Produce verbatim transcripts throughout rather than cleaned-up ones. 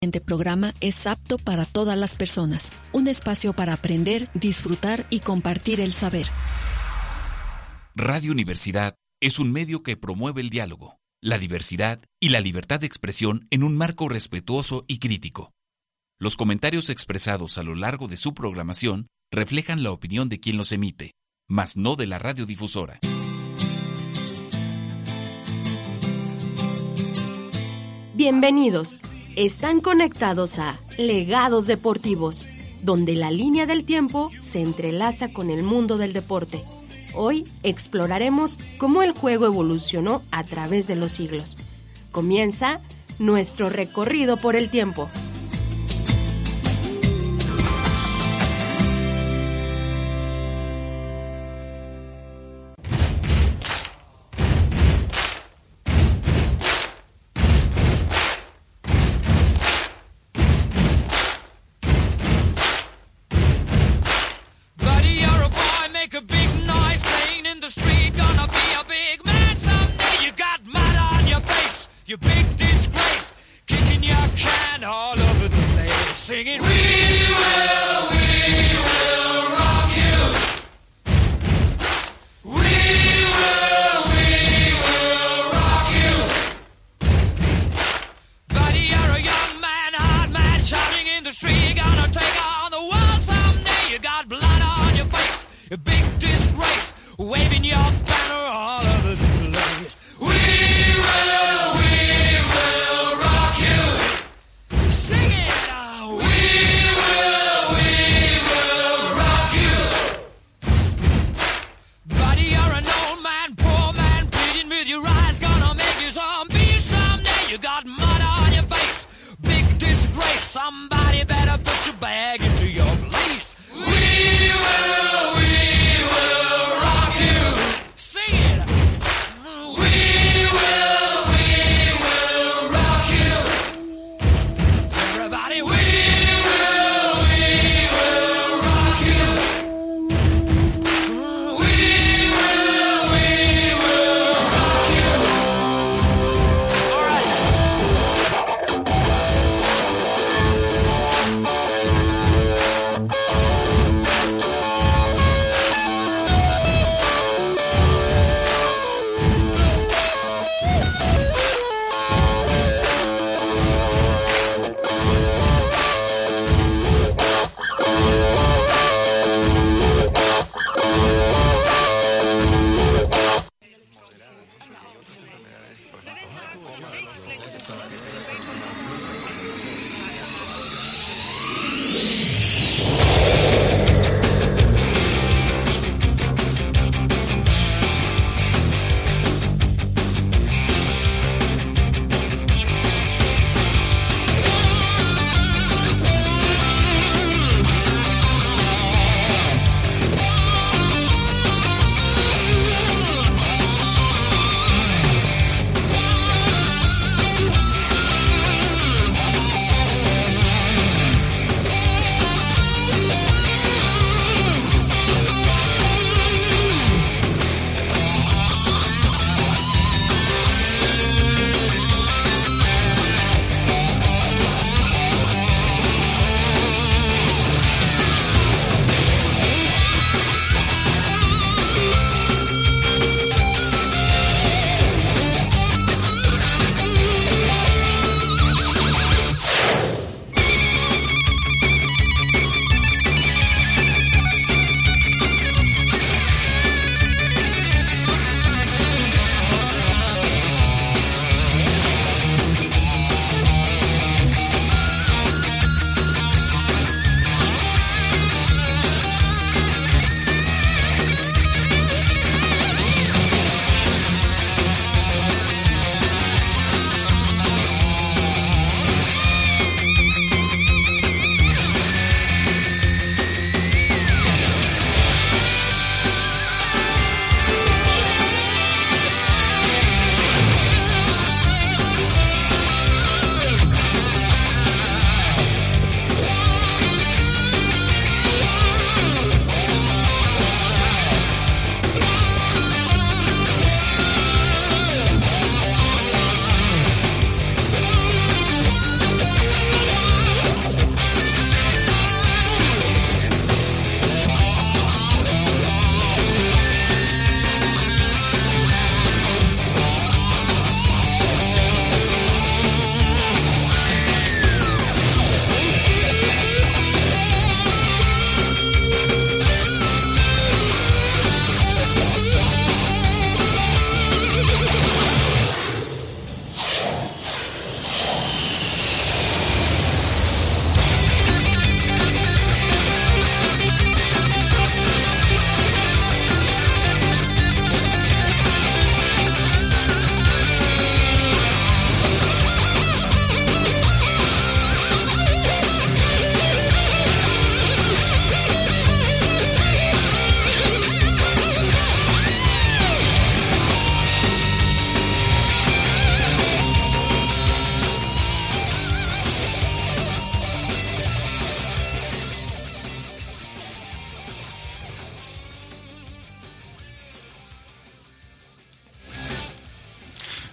Este programa es apto para todas las personas, un espacio para aprender, disfrutar y compartir el saber. Radio Universidad es un medio que promueve el diálogo, la diversidad y la libertad de expresión en un marco respetuoso y crítico. Los comentarios expresados a lo largo de su programación reflejan la opinión de quien los emite, mas no de la radiodifusora. Bienvenidos. Están conectados a Legados Deportivos, donde la línea del tiempo se entrelaza con el mundo del deporte. Hoy exploraremos cómo el juego evolucionó a través de los siglos. Comienza nuestro recorrido por el tiempo. You big disgrace, kicking your can all over the place, singing, we will, we will rock you. We will, we will rock you. Buddy, you're a young man, hard man, shouting in the street, you're gonna take on the world someday. You got blood on your face, you big disgrace, waving your banner all over the place. We will, we somebody better put your bag into your place. We will, we will rock you. Sing it. We will, we will rock you. Everybody, we will, we will rock you. We will, we will rock you. All right.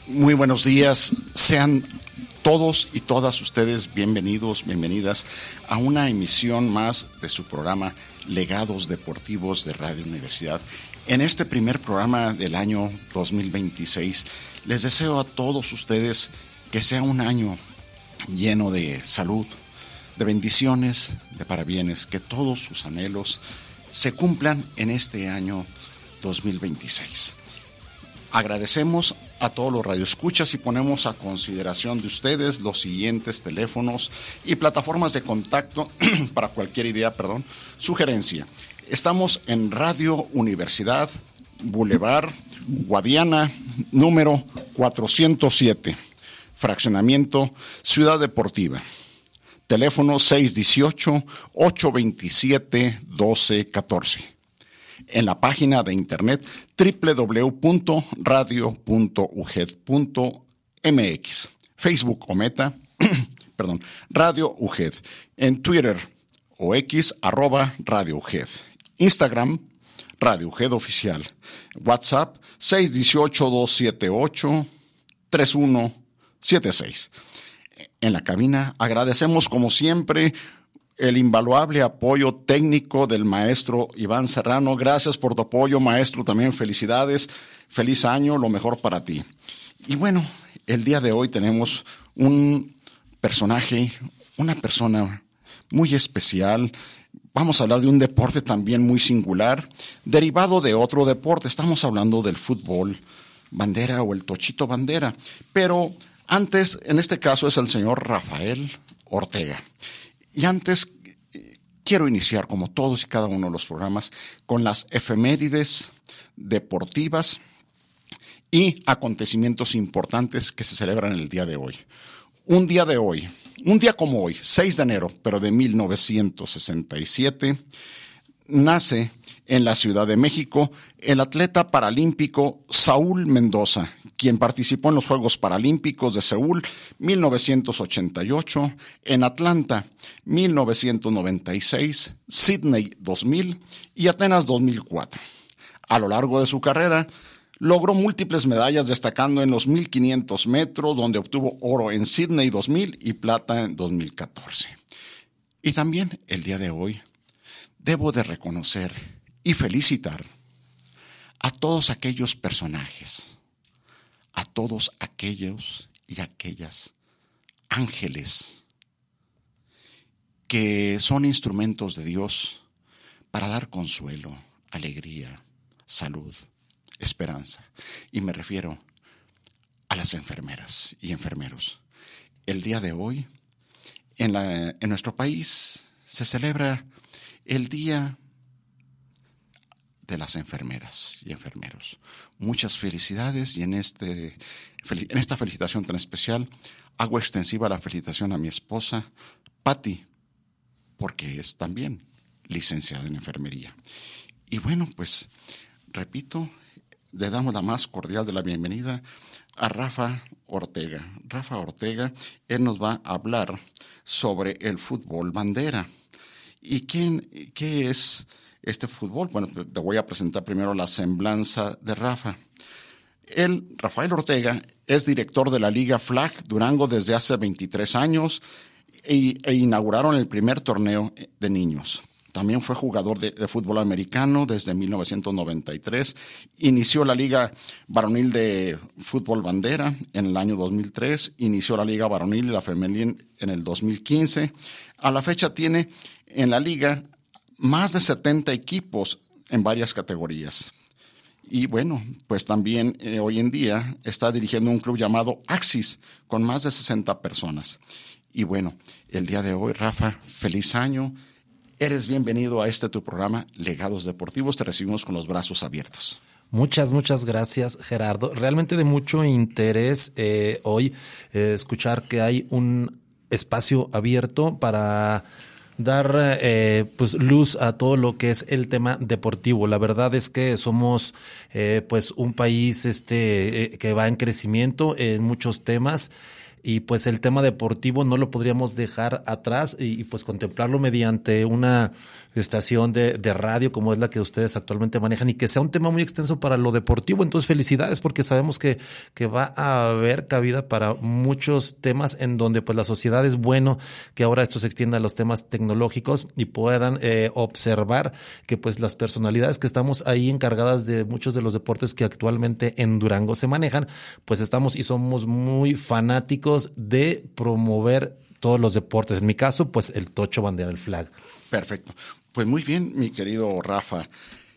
Muy buenos días, sean todos y todas ustedes bienvenidos, bienvenidas a una emisión más de su programa Legados Deportivos de Radio Universidad. En este primer programa del año dos mil veintiséis, les deseo a todos ustedes que sea un año lleno de salud, de bendiciones, de parabienes, que todos sus anhelos se cumplan en este año dos mil veintiséis. Agradecemos a todos los radioescuchas y ponemos a consideración de ustedes los siguientes teléfonos y plataformas de contacto para cualquier idea, perdón, sugerencia. Estamos en Radio Universidad, Boulevard Guadiana, número cuatrocientos siete, Fraccionamiento Ciudad Deportiva. Teléfono seis uno ocho, ocho dos siete, uno dos uno cuatro. En la página de internet doble u doble u doble u punto radio punto u g e d punto m x. Facebook o Meta, perdón, Radio U G E D. En Twitter o X, arroba Radio U G E D. Instagram, Radio U G E D Oficial. WhatsApp, seis uno ocho, dos siete ocho, tres uno siete seis. En la cabina agradecemos como siempre el invaluable apoyo técnico del maestro Iván Serrano. Gracias por tu apoyo, maestro, también felicidades, feliz año, lo mejor para ti. Y bueno, el día de hoy tenemos un personaje, una persona muy especial. Vamos a hablar de un deporte también muy singular, derivado de otro deporte. Estamos hablando del fútbol bandera o el tochito bandera. Pero antes, en este caso, es el señor Rafael Ortega. Y antes quiero iniciar, como todos y cada uno de los programas, con las efemérides deportivas y acontecimientos importantes que se celebran el día de hoy. Un día de hoy, un día como hoy, seis de enero, pero de mil novecientos sesenta y siete, nace en la Ciudad de México el atleta paralímpico Saúl Mendoza, quien participó en los Juegos Paralímpicos de Seúl mil novecientos ochenta y ocho, en Atlanta mil novecientos noventa y seis, Sydney dos mil y Atenas dos mil cuatro. A lo largo de su carrera logró múltiples medallas, destacando en los mil quinientos metros, donde obtuvo oro en Sydney dos mil y plata en dos mil catorce. Y también el día de hoy debo de reconocer y felicitar a todos aquellos personajes, a todos aquellos y aquellas ángeles que son instrumentos de Dios para dar consuelo, alegría, salud, esperanza. Y me refiero a las enfermeras y enfermeros. El día de hoy, en, la, en nuestro país, se celebra el Día de las Enfermeras y Enfermeros. Muchas felicidades y en, este, en esta felicitación tan especial hago extensiva la felicitación a mi esposa, Patti, porque es también licenciada en enfermería. Y bueno, pues, repito, le damos la más cordial de la bienvenida a Rafa Ortega. Rafa Ortega, él nos va a hablar sobre el fútbol bandera. ¿Y quién, qué es este fútbol? Bueno, te voy a presentar primero la semblanza de Rafa. Él, Rafael Ortega, es director de la Liga Flag Durango desde hace veintitrés años e, e inauguraron el primer torneo de niños. También fue jugador de, de fútbol americano desde mil novecientos noventa y tres. Inició la Liga Varonil de Fútbol Bandera en el año dos mil tres. Inició la Liga Varonil y la Femenil en el dos mil quince. A la fecha tiene en la liga más de setenta equipos en varias categorías. Y bueno, pues también eh, hoy en día está dirigiendo un club llamado Axis con más de sesenta personas. Y bueno, el día de hoy, Rafa, feliz año. Eres bienvenido a este tu programa, Legados Deportivos. Te recibimos con los brazos abiertos. Muchas, muchas gracias, Gerardo. Realmente de mucho interés eh, hoy eh, escuchar que hay un espacio abierto para dar eh, pues luz a todo lo que es el tema deportivo. La verdad es que somos eh, pues un país este eh, que va en crecimiento en muchos temas. y pues el tema deportivo no lo podríamos dejar atrás y, y pues contemplarlo mediante una estación de, de radio como es la que ustedes actualmente manejan y que sea un tema muy extenso para lo deportivo. Entonces felicidades porque sabemos que, que va a haber cabida para muchos temas en donde pues la sociedad es bueno que ahora esto se extienda a los temas tecnológicos y puedan eh, observar que pues las personalidades que estamos ahí encargadas de muchos de los deportes que actualmente en Durango se manejan, pues estamos y somos muy fanáticos de promover todos los deportes. En mi caso, pues el Tocho Bandera, el flag. Perfecto. Pues muy bien, mi querido Rafa.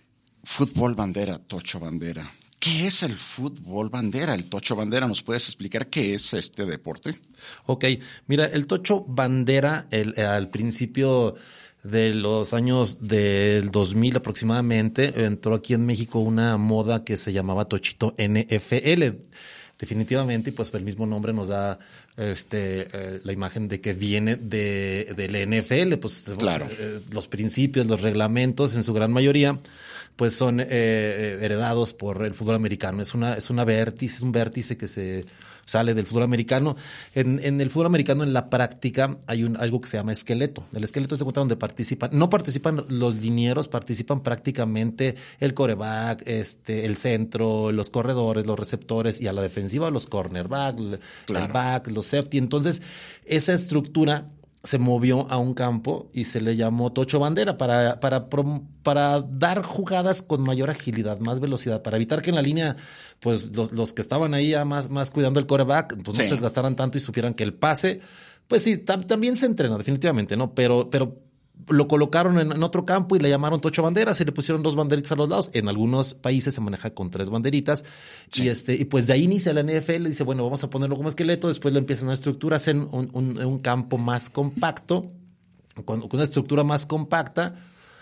Fútbol bandera, Tocho Bandera. ¿Qué es el fútbol bandera, el Tocho Bandera? ¿Nos puedes explicar qué es este deporte? Ok, mira, el Tocho Bandera, el, al principio de los años del dos mil aproximadamente, entró aquí en México una moda que se llamaba Tochito N F L. Definitivamente, y pues el mismo nombre nos da este eh, la imagen de que viene de del N F L, pues claro. eh, los principios, los reglamentos en su gran mayoría pues son eh, heredados por el fútbol americano. Es una es una vértice, es un vértice que se sale del fútbol americano. En, en el fútbol americano, en la práctica, hay un algo que se llama esqueleto. El esqueleto se encuentra donde participan, no participan los linieros, participan prácticamente el quarterback, este, el centro, los corredores, los receptores y a la defensiva los cornerback, claro. el back, los safety. Entonces, esa estructura se movió a un campo y se le llamó Tocho Bandera para, para, para dar jugadas con mayor agilidad, más velocidad, para evitar que en la línea, pues los, los que estaban ahí ya más, más cuidando el quarterback, pues sí. no se desgastaran tanto y supieran que el pase, pues sí, tam, también se entrena definitivamente, ¿no? Pero, pero lo colocaron en, en otro campo y le llamaron Tocho Bandera, se le pusieron dos banderitas a los lados. En algunos países se maneja con tres banderitas. Sí. Y este y pues de ahí inicia la N F L, dice, bueno, vamos a ponerlo como esqueleto, después lo empiezan a estructurar, hacen un, un, un campo más compacto, con, con una estructura más compacta,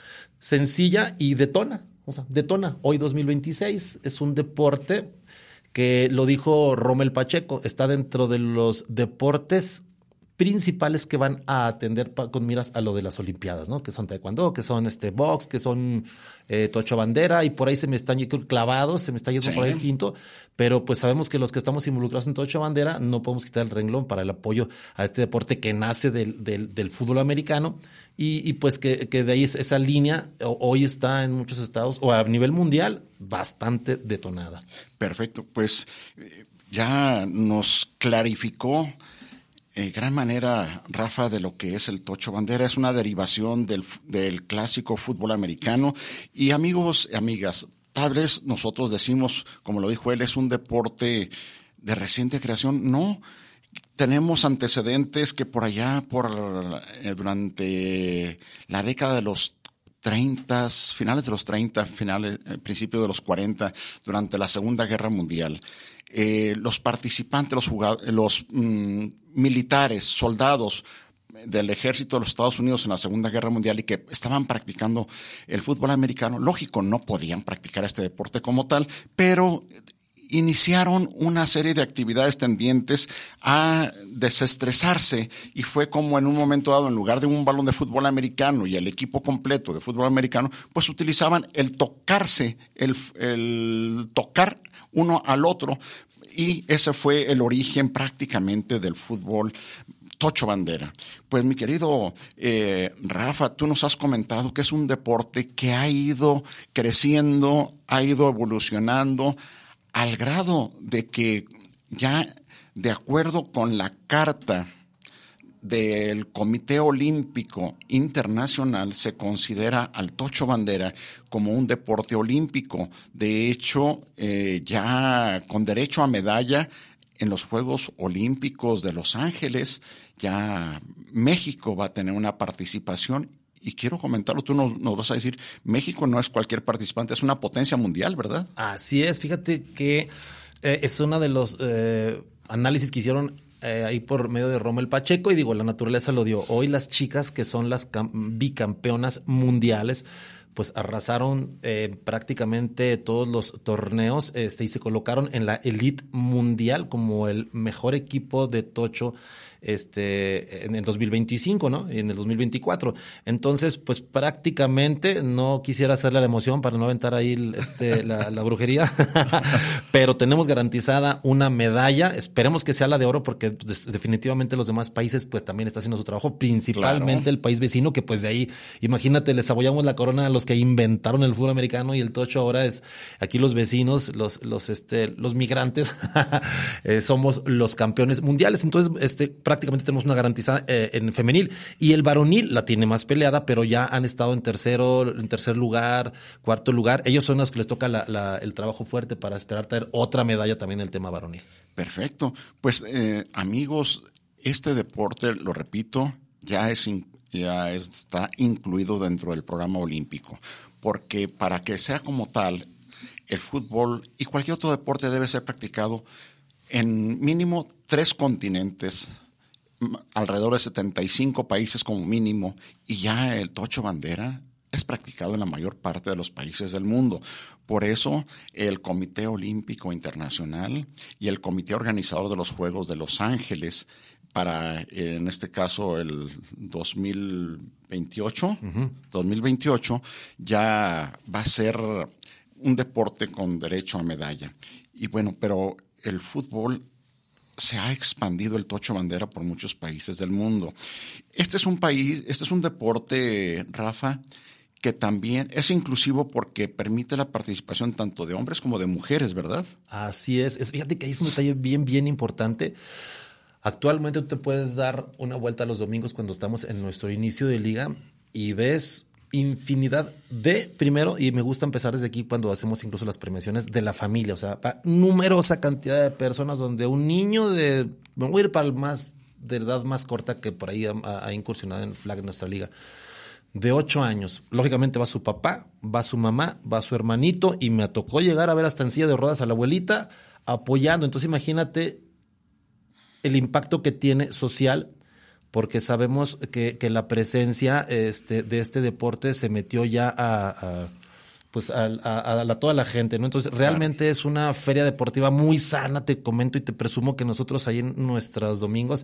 sencilla y detona, o sea, detona. Hoy dos mil veintiséis es un deporte que, lo dijo Rommel Pacheco, está dentro de los deportes principales que van a atender pa, con miras a lo de las Olimpiadas, ¿no? Que son taekwondo, que son este box, que son eh, Tocho Bandera, y por ahí se me están clavados, se me está yendo sí. por ahí el quinto, pero pues sabemos que los que estamos involucrados en Tocho Bandera no podemos quitar el renglón para el apoyo a este deporte que nace del, del, del fútbol americano y, y pues que, que de ahí esa línea hoy está en muchos estados o a nivel mundial bastante detonada. Perfecto, pues ya nos clarificó de gran manera, Rafa, de lo que es el Tocho Bandera. Es una derivación del, del clásico fútbol americano. Y amigos y amigas, tal vez nosotros decimos, como lo dijo él, es un deporte de reciente creación. No, tenemos antecedentes que por allá, por eh, durante la década de los treinta, finales de los treinta, finales, eh, principios de los cuarenta, durante la Segunda Guerra Mundial, eh, los participantes, los jugadores, los mm, militares, soldados del ejército de los Estados Unidos en la Segunda Guerra Mundial y que estaban practicando el fútbol americano, lógico, no podían practicar este deporte como tal, pero iniciaron una serie de actividades tendientes a desestresarse y fue como en un momento dado, en lugar de un balón de fútbol americano y el equipo completo de fútbol americano, pues utilizaban el tocarse, el, el tocar uno al otro, y ese fue el origen prácticamente del fútbol Tocho Bandera. Pues mi querido eh, Rafa, tú nos has comentado que es un deporte que ha ido creciendo, ha ido evolucionando, al grado de que ya de acuerdo con la Carta del Comité Olímpico Internacional se considera al Tocho Bandera como un deporte olímpico. De hecho, eh, ya con derecho a medalla en los Juegos Olímpicos de Los Ángeles, ya México va a tener una participación. Y quiero comentarlo, tú nos, nos vas a decir, México no es cualquier participante, es una potencia mundial, ¿verdad? Así es, fíjate que eh, es uno de los eh, análisis que hicieron eh, ahí por medio de Rommel Pacheco, y digo, la naturaleza lo dio. Hoy las chicas que son las bicampeonas mundiales, pues arrasaron eh, prácticamente todos los torneos este, y se colocaron en la elite mundial como el mejor equipo de tocho este, en el dos mil veinticinco, ¿no? En el dos mil veinticuatro. Entonces, pues prácticamente no quisiera hacerle la emoción para no aventar ahí este, la, la brujería, pero tenemos garantizada una medalla. Esperemos que sea la de oro, porque definitivamente los demás países pues también están haciendo su trabajo, principalmente claro. el país vecino, que pues de ahí, imagínate, les abollamos la corona a los que inventaron el fútbol americano, y el tocho ahora es aquí los vecinos, los, los, este, los migrantes, eh, somos los campeones mundiales. Entonces, este, prácticamente tenemos una garantizada eh, en femenil, y el varonil la tiene más peleada, pero ya han estado en tercero, en tercer lugar, cuarto lugar. Ellos son los que les toca la, la, el trabajo fuerte para esperar traer otra medalla también en el tema varonil. Perfecto. Pues eh, amigos, este deporte, lo repito, ya es ya está incluido dentro del programa olímpico, porque para que sea como tal, el fútbol y cualquier otro deporte debe ser practicado en mínimo tres continentes, alrededor de setenta y cinco países como mínimo, y ya el tocho bandera es practicado en la mayor parte de los países del mundo. Por eso el Comité Olímpico Internacional y el Comité Organizador de los Juegos de Los Ángeles, para en este caso el dos mil veintiocho, uh-huh. dos mil veintiocho, ya va a ser un deporte con derecho a medalla. Y bueno, pero el fútbol se ha expandido, el tocho bandera, por muchos países del mundo. Este es un país, este es un deporte, Rafa, que también es inclusivo porque permite la participación tanto de hombres como de mujeres, ¿verdad? Así es. es fíjate que ahí es un detalle bien, bien importante. Actualmente tú te puedes dar una vuelta los domingos cuando estamos en nuestro inicio de liga y ves infinidad de, primero, y me gusta empezar desde aquí cuando hacemos incluso las premiaciones, de la familia. O sea, numerosa cantidad de personas donde un niño de, me voy a ir para el más, de edad más corta que por ahí ha, ha incursionado en flag en nuestra liga, de ocho años. Lógicamente va su papá, va su mamá, va su hermanito, y me tocó llegar a ver hasta en silla de ruedas a la abuelita apoyando. Entonces imagínate el impacto que tiene social, porque sabemos que, que la presencia este, de este deporte se metió ya a, a pues a, a, a, a toda la gente, ¿no? Entonces realmente claro. es una feria deportiva muy sana, te comento y te presumo que nosotros ahí en nuestros domingos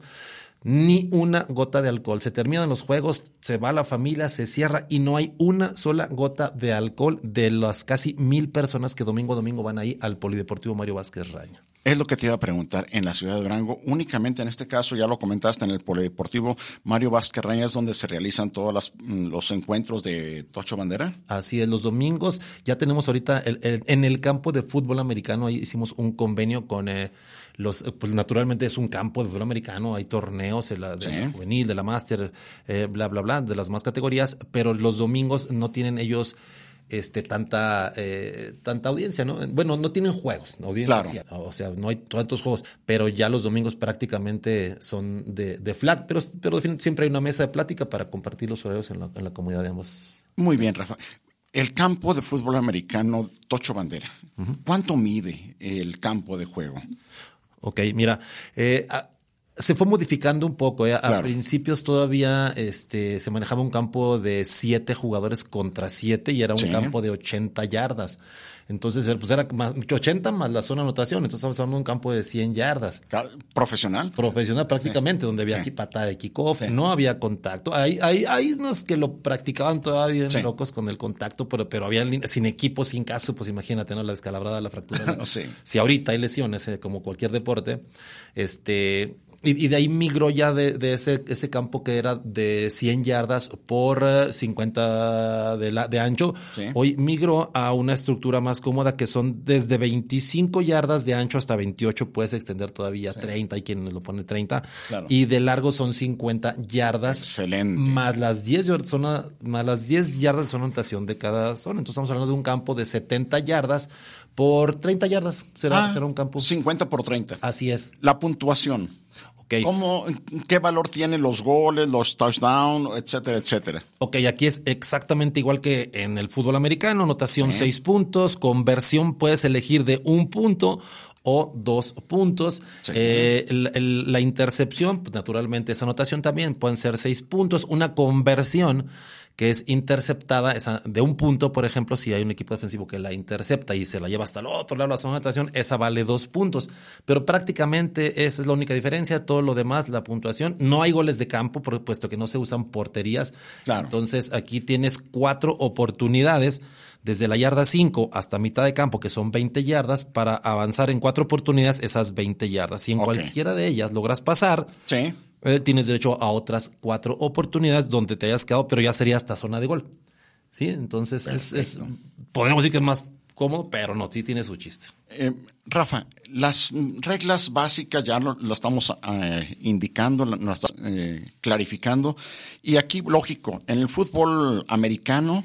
ni una gota de alcohol. Se terminan los juegos, se va la familia, se cierra y no hay una sola gota de alcohol de las casi mil personas que domingo a domingo van ahí al Polideportivo Mario Vázquez Raña. Es lo que te iba a preguntar, en la ciudad de Durango, únicamente en este caso, ya lo comentaste, en el Polideportivo Mario Vázquez Raña es donde se realizan todos las, los encuentros de tocho bandera. Así es, los domingos ya tenemos ahorita el, el, en el campo de fútbol americano, ahí hicimos un convenio con eh, los, pues naturalmente es un campo de fútbol americano, hay torneos de la, de sí. la juvenil, de la máster, eh, bla, bla, bla, de las más categorías, pero los domingos no tienen ellos este tanta eh, tanta audiencia, ¿no? Bueno, no tienen juegos, audiencia, claro. O sea, no hay tantos juegos, pero ya los domingos prácticamente son de, de flag, pero, pero siempre hay una mesa de plática para compartir los horarios en la, en la comunidad de ambos. Muy bien, Rafa. El campo de fútbol americano tocho bandera, uh-huh. ¿cuánto mide el campo de juego? Ok, mira, eh, a, se fue modificando un poco. ¿eh? Claro. A principios todavía este, se manejaba un campo de siete jugadores contra siete y era un sí. campo de ochenta yardas. Entonces, pues era más, ochenta más la zona de anotación. Entonces, estamos hablando de un campo de cien yardas. ¿Profesional? Profesional prácticamente, sí. donde había sí. aquí patada de kickoff, sí. no había contacto. Hay, hay, hay unos que lo practicaban todavía sí. locos con el contacto, pero, pero había sin equipo, sin casco, pues imagínate, ¿no? La descalabrada, la fractura. sí. Si ahorita hay lesiones, eh, como cualquier deporte, este... Y de ahí migró ya de, de ese, ese campo que era de cien yardas por cincuenta de, la, de ancho. Sí. Hoy migró a una estructura más cómoda que son desde veinticinco yardas de ancho hasta veintiocho. Puedes extender todavía sí. treinta, hay quien lo pone treinta. Claro. Y de largo son cincuenta yardas. Excelente. Más las diez, zona, más las diez yardas son anotación de cada zona. Entonces estamos hablando de un campo de setenta yardas por treinta yardas. Será, ah, será un campo. cincuenta por treinta. Así es. La puntuación. Okay. ¿Cómo, ¿Qué valor tienen los goles, los touchdowns, etcétera, etcétera? Ok, aquí es exactamente igual que en el fútbol americano, anotación sí. seis puntos, conversión puedes elegir de un punto o dos puntos. Sí. Eh, el, el, la intercepción, pues naturalmente esa anotación también pueden ser seis puntos. Una conversión que es interceptada, esa de un punto, por ejemplo, si hay un equipo defensivo que la intercepta y se la lleva hasta el otro lado de la zona de anotación, esa vale dos puntos. Pero prácticamente esa es la única diferencia. Todo lo demás, la puntuación, no hay goles de campo, por, puesto que no se usan porterías. Claro. Entonces aquí tienes cuatro oportunidades desde la yarda cinco hasta mitad de campo, que son veinte yardas, para avanzar en cuatro oportunidades esas veinte yardas. Si en Ok. cualquiera de ellas logras pasar, Sí. eh, tienes derecho a otras cuatro oportunidades donde te hayas quedado, pero ya sería hasta zona de gol. ¿Sí? Entonces, es, es, podríamos decir que es más cómodo, pero no, sí tiene su chiste. Eh, Rafa, las mm, reglas básicas ya lo, lo estamos eh, indicando, lo, lo estás eh, clarificando. Y aquí, lógico, en el fútbol americano,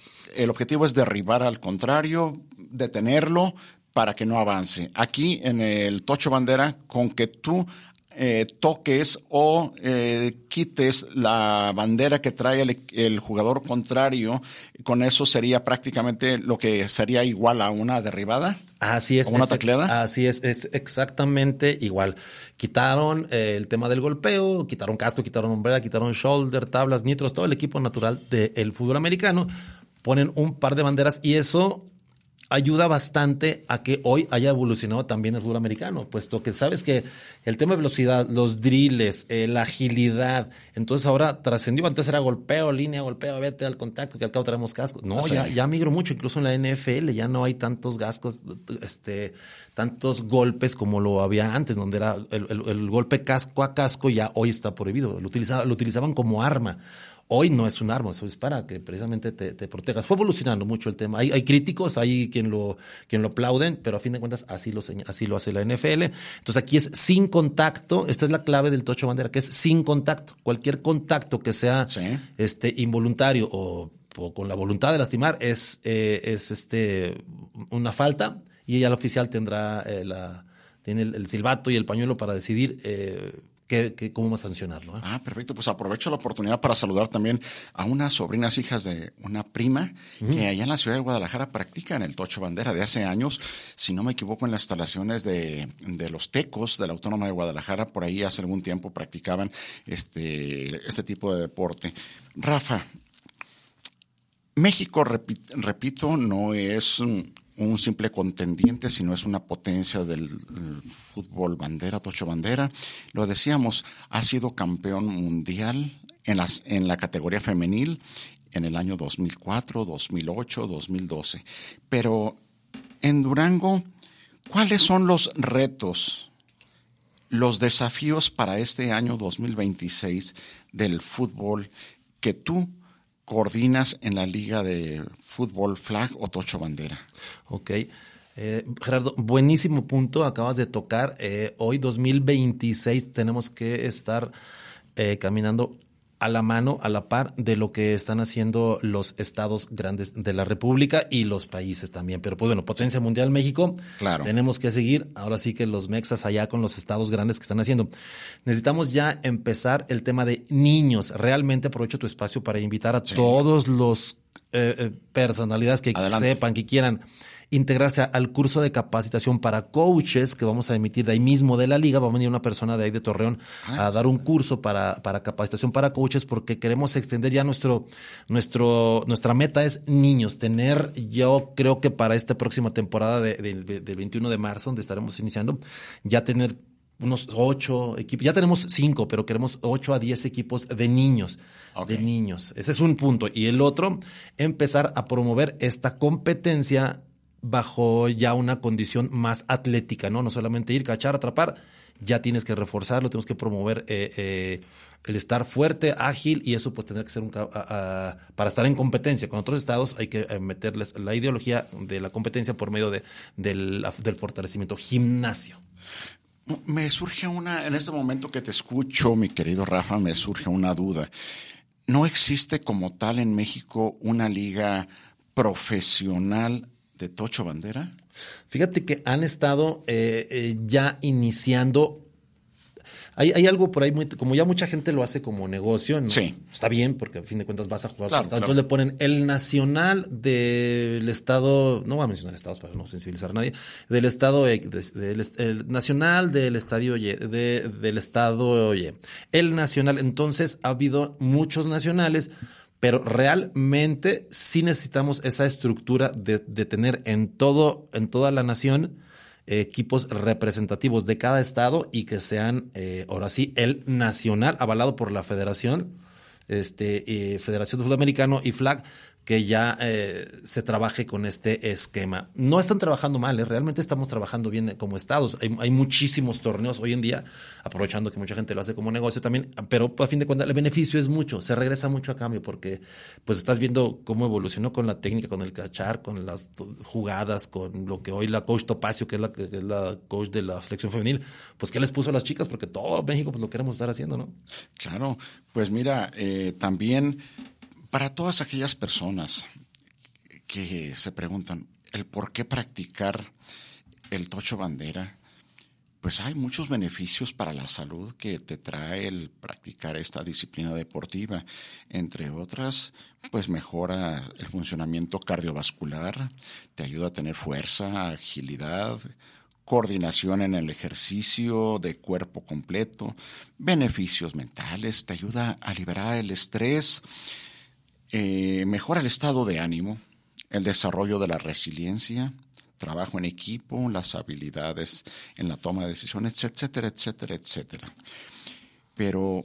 el objetivo es derribar al contrario, detenerlo para que no avance. Aquí en el tocho bandera, con que tú eh, toques o eh, quites la bandera que trae el, el jugador contrario, con eso sería prácticamente lo que sería igual a una derribada. Así es. ¿Como una es- tacleada? Así es, es exactamente igual. Quitaron eh, el tema del golpeo, quitaron casco, quitaron hombrera, quitaron shoulder, tablas, nitros, todo el equipo natural del fútbol americano. Ponen un par de banderas y eso ayuda bastante a que hoy haya evolucionado también el fútbol americano, puesto que sabes que el tema de velocidad, los drills, eh, la agilidad, entonces ahora trascendió. Antes era golpeo, línea, golpeo, vete al contacto, que al cabo traemos cascos. No, Sí. ya, ya migró mucho, incluso en la N F L ya no hay tantos gascos, este, tantos golpes como lo había antes, donde era el, el- el golpe casco a casco, ya hoy está prohibido. Lo, utilizaba, lo utilizaban como arma. Hoy no es un arma, eso es para que precisamente te, te protejas. Fue evolucionando mucho el tema. Hay, hay críticos, hay quien lo, quien lo aplauden, pero a fin de cuentas así lo, seña- así lo hace la N F L. Entonces aquí es sin contacto. Esta es la clave del tocho bandera, que es sin contacto. Cualquier contacto que sea Sí. este, involuntario o, o con la voluntad de lastimar es, eh, es este, una falta, y ya el oficial tendrá eh, la, tiene el, el silbato y el pañuelo para decidir eh, qué, qué, cómo va a sancionarlo. ¿eh? Ah, perfecto. Pues aprovecho la oportunidad para saludar también a unas sobrinas hijas de una prima que allá en la ciudad de Guadalajara practican el tocho bandera de hace años, si no me equivoco, en las instalaciones de, de los Tecos de la Autónoma de Guadalajara. Por ahí hace algún tiempo practicaban este, este tipo de deporte. Rafa, México, repi- repito, no es un, un simple contendiente, sino es una potencia del eh, fútbol bandera, tocho bandera. Lo decíamos, ha sido campeón mundial en, las, en la categoría femenil en el año dos mil cuatro, dos mil ocho, dos mil doce. Pero en Durango, ¿cuáles son los retos, los desafíos para este año dos mil veintiséis del fútbol que tú coordinas en la Liga de Fútbol Flag o Tocho Bandera? Ok. Eh, Gerardo, buenísimo punto acabas de tocar. Eh, hoy, dos mil veintiséis, tenemos que estar eh, caminando a la mano, a la par de lo que están haciendo los estados grandes de la República y los países también. Pero pues bueno, potencia mundial México, Claro. tenemos que seguir. Ahora sí que los mexas allá con los estados grandes que están haciendo. Necesitamos ya empezar el tema de niños. Realmente aprovecho tu espacio para invitar a Sí. todos los eh, eh, personalidades que Adelante. sepan, que quieran integrarse al curso de capacitación para coaches que vamos a emitir de ahí mismo de la liga. Va a venir una persona de ahí de Torreón Ah, a dar un curso para, para capacitación para coaches, porque queremos extender ya nuestro, nuestro, nuestra meta es niños, tener, yo creo que para esta próxima temporada de, de- de- del veintiuno de marzo, donde estaremos iniciando, ya tener unos ocho equipos, ya tenemos cinco, pero queremos ocho a diez equipos de niños. Ok. De niños. Ese es un punto. Y el otro, empezar a promover esta competencia bajo ya una condición más atlética, ¿no? No solamente ir, cachar, atrapar, ya tienes que reforzarlo, tenemos que promover eh, eh, el estar fuerte, ágil, y eso pues tendrá que ser un... ca- a- a- para estar en competencia con otros estados hay que eh, meterles la ideología de la competencia por medio de, del, del fortalecimiento. Gimnasio. Me surge una, en este momento que te escucho, mi querido Rafa, me surge una duda. ¿No existe como tal en México una liga profesional de Tocho Bandera? Fíjate que han estado eh, eh, ya iniciando. Hay, hay algo por ahí, muy, como ya mucha gente lo hace como negocio, ¿no? Sí. Está bien, porque a fin de cuentas vas a jugar. Claro, Entonces claro. le ponen el nacional del estado, no voy a mencionar estados para no sensibilizar a nadie, del estado, eh, de- del est- el nacional del estadio Y, de- del estado Y. El nacional, entonces ha habido muchos nacionales, pero realmente sí necesitamos esa estructura de, de tener en todo, en toda la nación eh, equipos representativos de cada estado y que sean, eh, ahora sí, el nacional avalado por la federación, este, eh, Federación de Fútbol Americano y Flag, que ya eh, se trabaje con este esquema. No están trabajando mal, ¿eh? Realmente estamos trabajando bien como estados. Hay, hay muchísimos torneos hoy en día, aprovechando que mucha gente lo hace como negocio también, pero a fin de cuentas el beneficio es mucho, se regresa mucho a cambio porque pues estás viendo cómo evolucionó con la técnica, con el cachar, con las jugadas, con lo que hoy la coach Topacio, que es la, que es la coach de la selección femenil, pues ¿qué les puso a las chicas? Porque todo México pues lo queremos estar haciendo, ¿no? Claro, pues mira, eh, también para todas aquellas personas que se preguntan el por qué practicar el tocho bandera, pues hay muchos beneficios para la salud que te trae el practicar esta disciplina deportiva. Entre otras, pues mejora el funcionamiento cardiovascular, te ayuda a tener fuerza, agilidad, coordinación en el ejercicio de cuerpo completo, beneficios mentales, te ayuda a liberar el estrés, Eh, mejora el estado de ánimo, el desarrollo de la resiliencia, trabajo en equipo, las habilidades en la toma de decisiones, etcétera, etcétera, etcétera. Pero,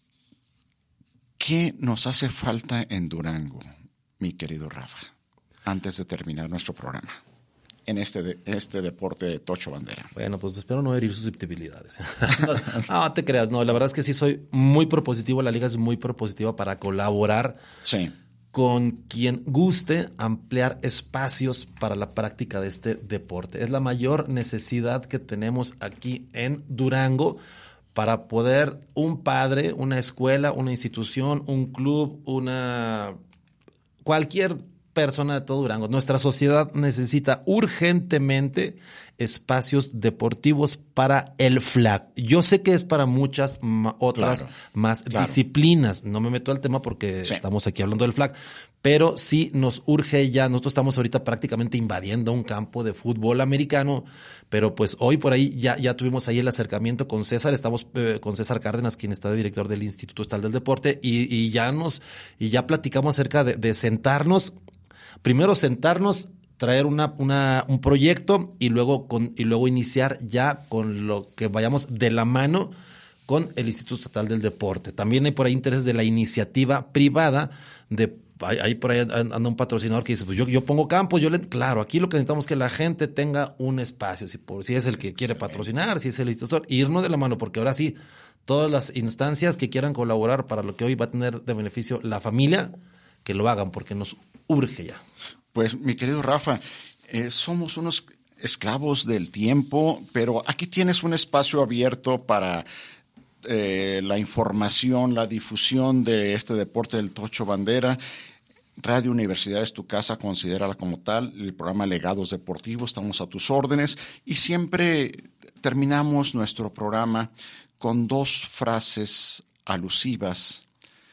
¿qué nos hace falta en Durango, mi querido Rafa, antes de terminar nuestro programa? En este, de, este deporte de tocho bandera. Bueno, pues espero no herir susceptibilidades. no, no te creas, no, la verdad es que sí soy muy propositivo, la liga es muy propositiva para colaborar sí. con quien guste ampliar espacios para la práctica de este deporte. Es la mayor necesidad que tenemos aquí en Durango para poder un padre, una escuela, una institución, un club, una cualquier persona de todo Durango. Nuestra sociedad necesita urgentemente espacios deportivos para el flag. Yo sé que es para muchas ma- otras claro, más claro. disciplinas. No me meto al tema porque sí. estamos aquí hablando del flag, pero sí nos urge ya. Nosotros estamos ahorita prácticamente invadiendo un campo de fútbol americano, pero pues hoy por ahí ya, ya tuvimos ahí el acercamiento con César. Estamos eh, con César Cárdenas, quien está de director del Instituto Estatal del Deporte, y, y ya nos y ya platicamos acerca de, de sentarnos. Primero sentarnos, traer una, una, un proyecto y luego, con, y luego iniciar ya con lo que vayamos de la mano con el Instituto Estatal del Deporte. También hay por ahí interés de la iniciativa privada de Hay, hay por ahí anda un patrocinador que dice, pues yo, yo pongo campos, yo le, claro, aquí lo que necesitamos es que la gente tenga un espacio, si, por, si es el que quiere patrocinar, si es el institutor, irnos de la mano, porque ahora sí, todas las instancias que quieran colaborar para lo que hoy va a tener de beneficio la familia, que lo hagan, porque nos urge ya. Pues, mi querido Rafa, eh, somos unos esclavos del tiempo, pero aquí tienes un espacio abierto para eh, la información, la difusión de este deporte del tocho bandera. Radio Universidad es tu casa, considérala como tal. El programa Legados Deportivos, estamos a tus órdenes. Y siempre terminamos nuestro programa con dos frases alusivas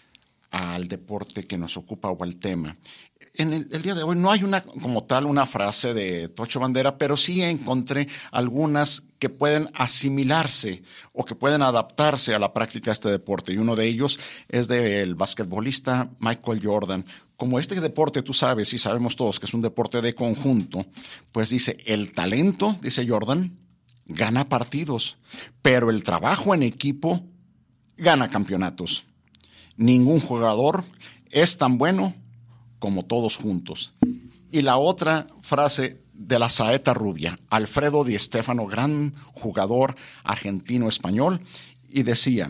al deporte que nos ocupa o al tema. En el, el día de hoy no hay una como tal una frase de tocho bandera, pero sí encontré algunas que pueden asimilarse o que pueden adaptarse a la práctica de este deporte. Y uno de ellos es del basquetbolista Michael Jordan. Como este deporte, tú sabes y sabemos todos que es un deporte de conjunto, pues dice, el talento, dice Jordan, gana partidos, pero el trabajo en equipo gana campeonatos. Ningún jugador es tan bueno como todos juntos. Y la otra frase de la saeta rubia, Alfredo Di Stéfano, gran jugador argentino-español, y decía,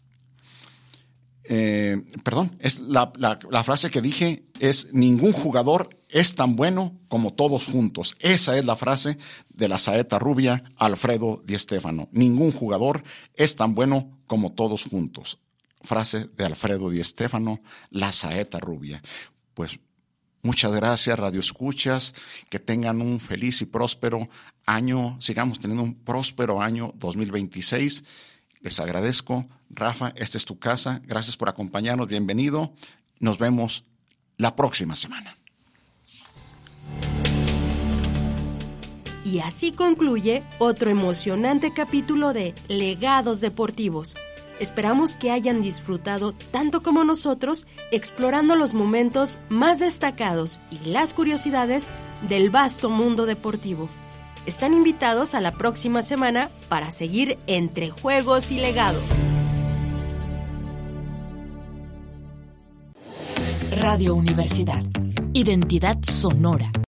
eh, perdón, es la, la, la frase que dije es, ningún jugador es tan bueno como todos juntos. Esa es la frase de la saeta rubia, Alfredo Di Stéfano. Ningún jugador es tan bueno como todos juntos. Frase de Alfredo Di Stéfano, la saeta rubia. Pues muchas gracias, Radio Escuchas, que tengan un feliz y próspero año, sigamos teniendo un próspero año dos mil veintiséis. Les agradezco, Rafa, esta es tu casa, gracias por acompañarnos, bienvenido, nos vemos la próxima semana. Y así concluye otro emocionante capítulo de Legados Deportivos. Esperamos que hayan disfrutado tanto como nosotros explorando los momentos más destacados y las curiosidades del vasto mundo deportivo. Están invitados a la próxima semana para seguir entre juegos y legados. Radio Universidad. Identidad sonora.